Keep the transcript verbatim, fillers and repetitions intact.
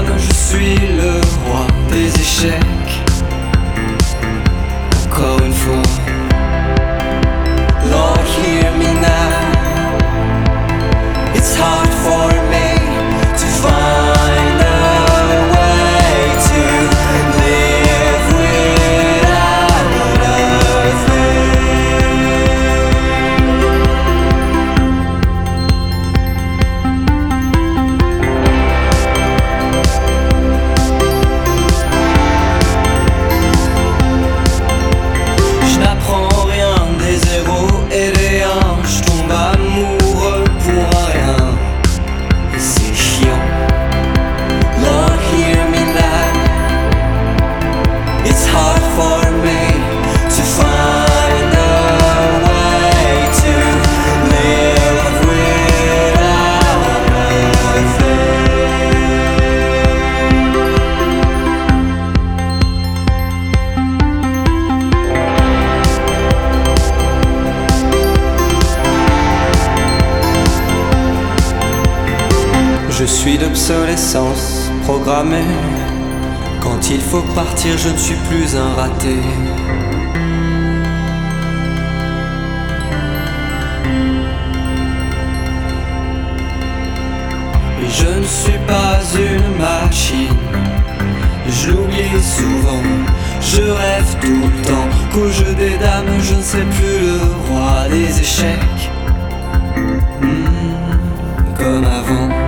dames, je suis le roi des échecs. Encore une fois. Lord, hear me now. It's hard for me to find a way to live without a Je n'apprends rien des zéros et des un, je tombe amoureux pour un rien, et c'est chiant. Lord, hear me now. It's hard for me to find a way to live without a thing. Je suis d'obsolescence programmée. Quand il faut partir, je ne suis plus un raté. Et je ne suis pas une machine. Je l'oublie souvent. Je rêve tout le temps qu'au jeu des dames, je ne serai plus le roi des échecs. Hmm, comme avant.